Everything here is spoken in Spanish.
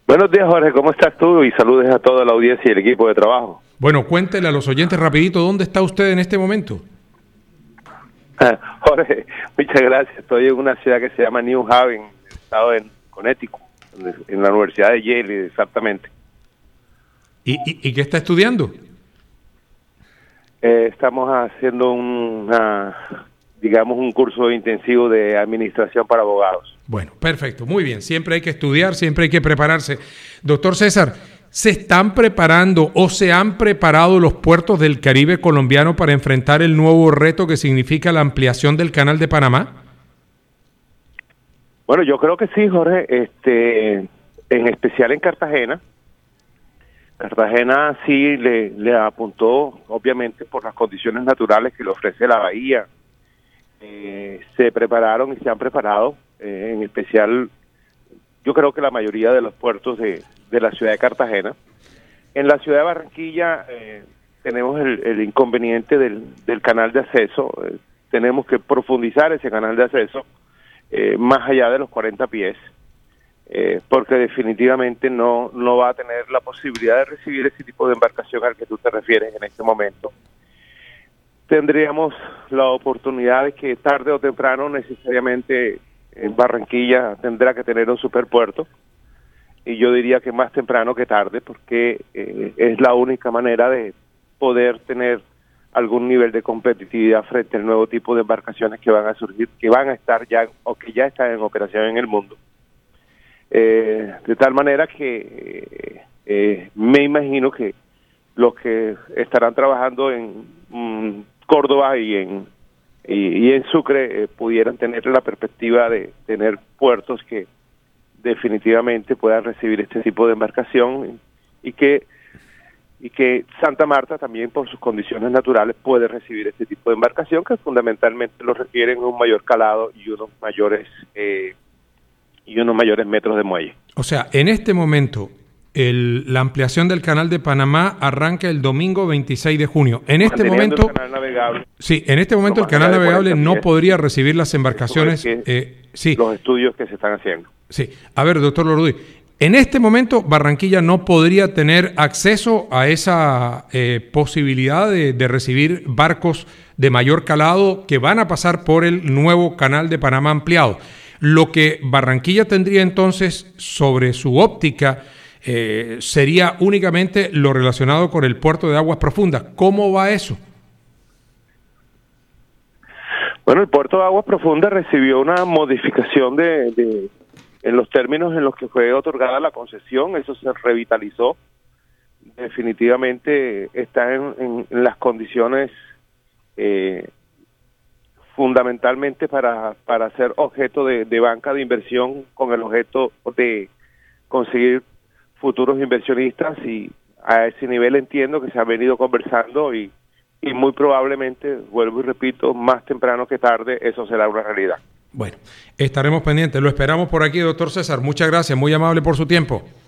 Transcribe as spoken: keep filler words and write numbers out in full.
Buenos días, Jorge, ¿cómo estás tú? Y saludos a toda la audiencia y el equipo de trabajo. Bueno, cuéntele a los oyentes rapidito, ¿dónde está usted en este momento? Jorge, muchas gracias. Estoy en una ciudad que se llama New Haven, estado en Connecticut, en la Universidad de Yale, exactamente. ¿Y, y, y qué está estudiando? Eh, estamos haciendo una, digamos, un curso intensivo de administración para abogados. Bueno, perfecto, muy bien. Siempre hay que estudiar, siempre hay que prepararse. Doctor César, ¿se están preparando o se han preparado los puertos del Caribe colombiano para enfrentar el nuevo reto que significa la ampliación del Canal de Panamá? Bueno, yo creo que sí, Jorge, este, en especial en Cartagena. Cartagena sí le, le apuntó, obviamente, por las condiciones naturales que le ofrece la bahía. Eh, se prepararon y se han preparado, eh, en especial, yo creo que la mayoría de los puertos de, de la ciudad de Cartagena. En la ciudad de Barranquilla eh, tenemos el, el inconveniente del, del canal de acceso. Eh, tenemos que profundizar ese canal de acceso eh, más allá de los cuarenta pies. Eh, porque definitivamente no, no va a tener la posibilidad de recibir ese tipo de embarcación al que tú te refieres en este momento. Tendríamos la oportunidad de que tarde o temprano necesariamente en Barranquilla tendrá que tener un superpuerto, y yo diría que más temprano que tarde, porque eh, es la única manera de poder tener algún nivel de competitividad frente al nuevo tipo de embarcaciones que van a surgir, que van a estar ya o que ya están en operación en el mundo. Eh, de tal manera que eh, eh, me imagino que los que estarán trabajando en mm, Córdoba y en y, y en Sucre eh, pudieran tener la perspectiva de tener puertos que definitivamente puedan recibir este tipo de embarcación, y que y que Santa Marta también, por sus condiciones naturales, puede recibir este tipo de embarcación, que fundamentalmente lo requieren un mayor calado y unos mayores eh, y unos mayores metros de muelle. O sea, en este momento, el, la ampliación del Canal de Panamá arranca el domingo veintiséis de junio. En este momento, el canal navegable, sí, en este momento el canal navegable no podría recibir las embarcaciones. Eh, sí. Los estudios que se están haciendo. Sí. A ver, doctor Lorduy, en este momento Barranquilla no podría tener acceso a esa eh, posibilidad de, de recibir barcos de mayor calado que van a pasar por el nuevo Canal de Panamá ampliado. Lo que Barranquilla tendría entonces sobre su óptica eh, sería únicamente lo relacionado con el puerto de aguas profundas. ¿Cómo va eso? Bueno, el puerto de aguas profundas recibió una modificación de, de en los términos en los que fue otorgada la concesión. Eso se revitalizó. Definitivamente está en, en, en las condiciones eh, fundamentalmente para, para ser objeto de, de banca de inversión, con el objeto de conseguir futuros inversionistas, y a ese nivel entiendo que se ha venido conversando, y, y muy probablemente, vuelvo y repito, más temprano que tarde eso será una realidad. Bueno, estaremos pendientes. Lo esperamos por aquí, doctor César. Muchas gracias, muy amable por su tiempo.